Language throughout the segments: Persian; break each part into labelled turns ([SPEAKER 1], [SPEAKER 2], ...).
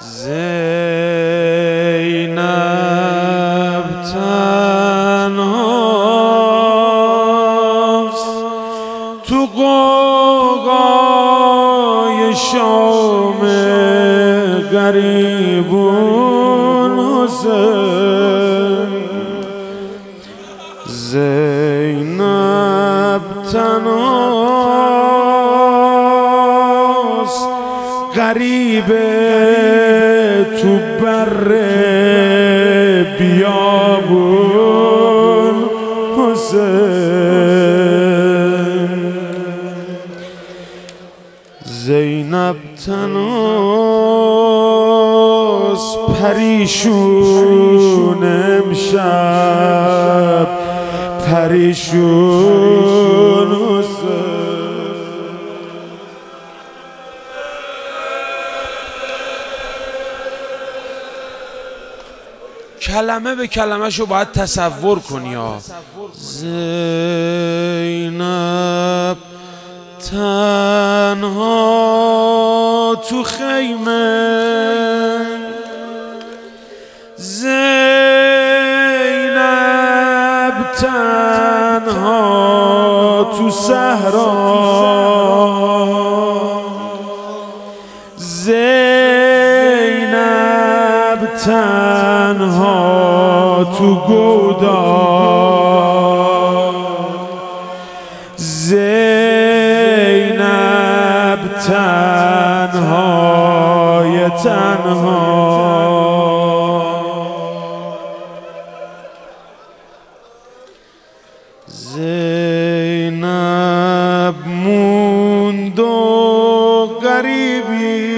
[SPEAKER 1] زینب تنهاست تو غوغای شام غریبون حسین. زینب تنهاست غریبه تو بر بیابون حسین. زینب تنهاست پریشون امشب پریشون حسین. کلمه به کلمه شو باید تصور کنی ها. زینب تنها تو خیمه، زینب تنها تو صحرا، زینب تنها تو گودال، زینب تنهای تنها. زینب موند و غریبی،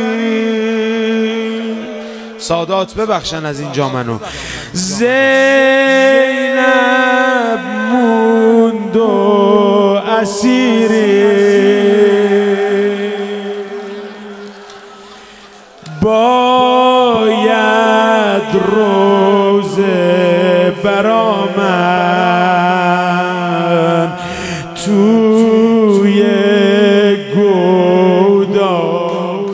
[SPEAKER 1] سادات ببخشن از اینجا منو. زینب موند و اسیری، باید روزه برآمد توی گودال.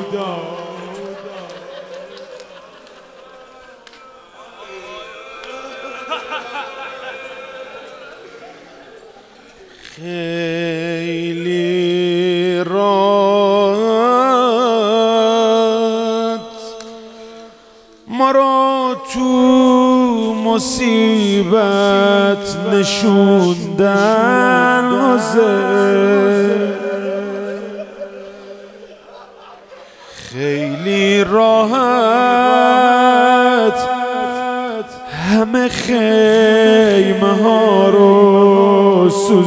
[SPEAKER 1] خیلی راحت ما را تو مصیبت نشوندن حسین. خیلی راحت همه خیمه ها رو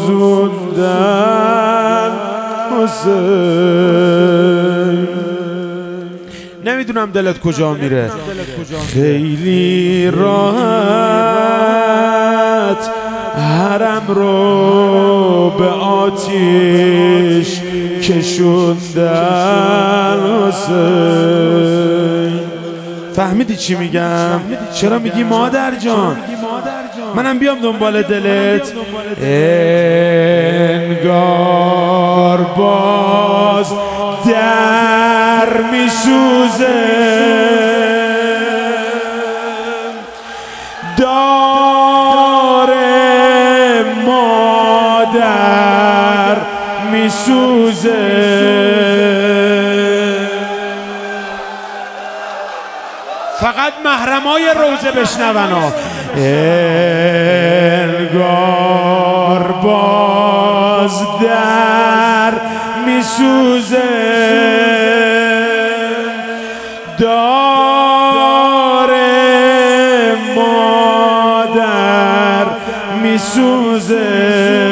[SPEAKER 1] سوزوندن حسین. نمیدونم دلت کجا میره. خیلی راحت حرم رو به آتیش کشوندن حسین. فهمیدی چی میگم؟ چرا میگی مادر جان؟ منم بیام دنبال دلت. انگار باز در میسوزه، داره مادر میسوزه. فقط محرمای روزه بشنون ها. انگار باز در میسوزه، داره مادر میسوزه.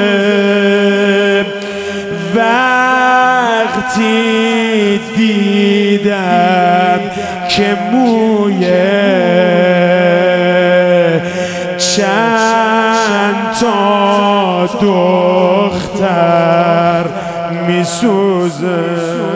[SPEAKER 1] وقتی دیدم که موی چند تا دختر میسوزه.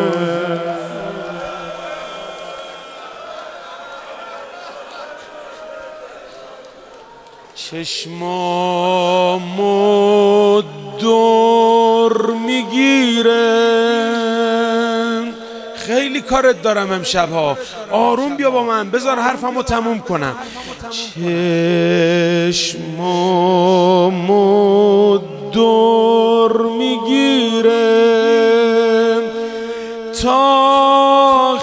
[SPEAKER 1] چشمامو دور میگیره، خیلی کارت دارم امشبها، آروم بیا با من، بذار حرفمو تموم کنم. چشمامو دور میگیره تا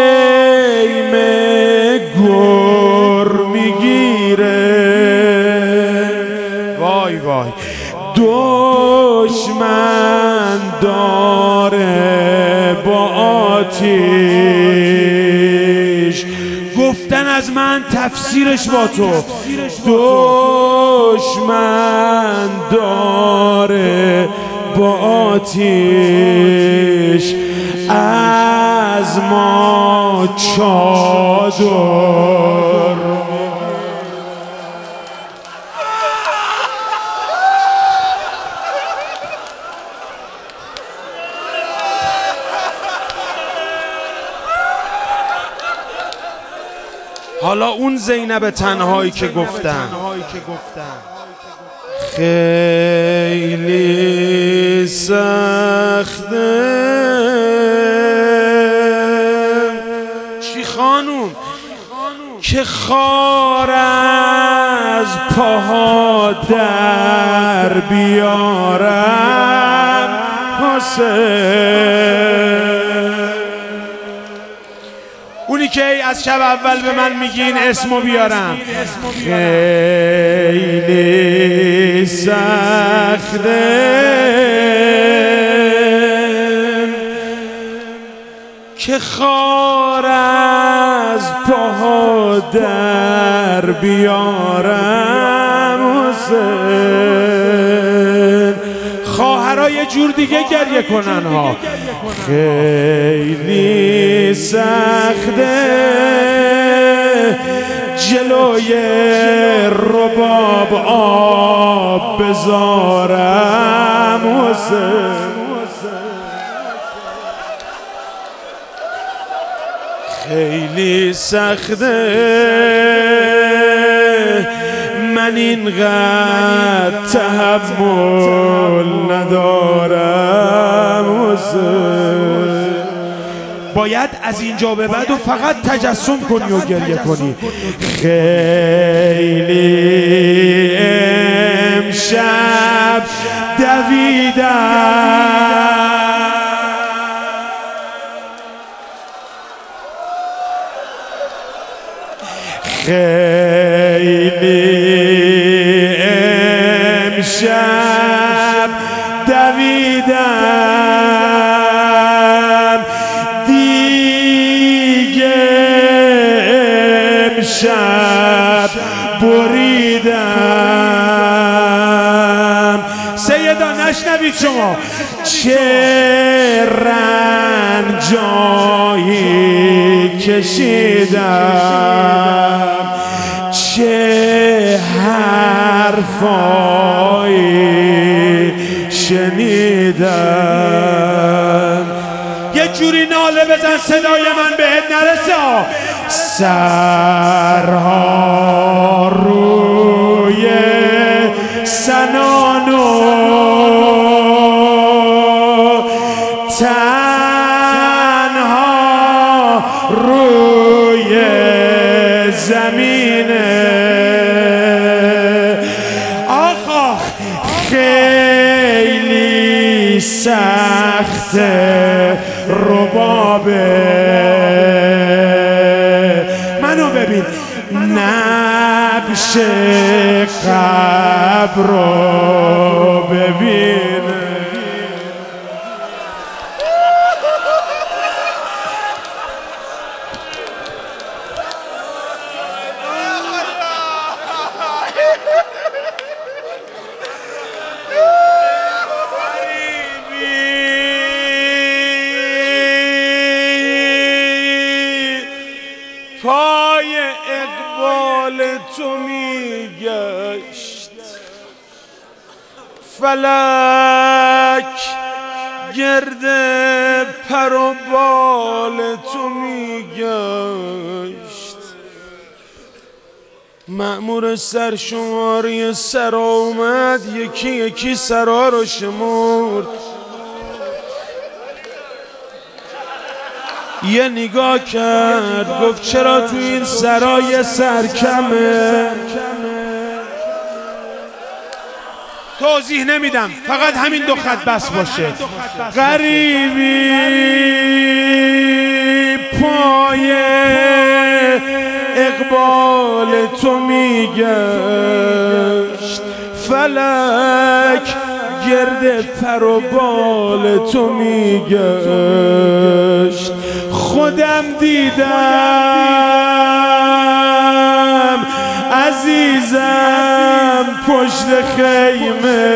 [SPEAKER 1] خیمه گر میگیره. وای وای دشمن داره با آتیش گفتن از من، تفسیرش با تو. دشمن داره با آتیش از ما چادر. حالا اون زینب تنهایی که گفتم خیلی سخته. چی خانوم؟ که خار از پاها در بیارم حسین. اونی که از شب اول به من میگین اسمو بیارم. خیلی سخته که خار از پاها در بیارم حسین. خواهرها یه جور دیگه گریه کنن ها. خیلی سخته جلوی رباب آب بذارم حسین. خیلی سخته من اینقدر تحمل ندارم حسین. باید از اینجا به بعد و فقط تجسم کنی و گریه کنی. خیلی امشب دویدم خیلی امشب دویدم دیگه امشب بریدم. سیدا نشنوید شما چه رنجایی کشیدم چه حرفایی شنیدم. یه جوری ناله بزن صدای من بهت نرسه. سرها روی سنانو تنها روی زمینه. آخ خیلی سخته ربابه. منو ببین نبش قبر رو ببینه. پای اقبال تو میگشت فلک گرد پر و بال تو میگشت. مأمور سرشماری سرا اومد یکی یکی سرا رو شمرد. یه نگاه کرد گفت چرا تو این سرای سرکمه. توضیح نمیدم، فقط همین دو خط بس باشه. غریبی پای اقبال تو میگشت، فلک گرد پر و بال تو میگشت. خودم دیدم عزیزم پشت خیمه،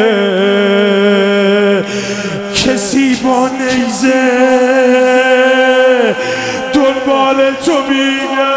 [SPEAKER 1] کسی با نیزه دنبال تو میگشت.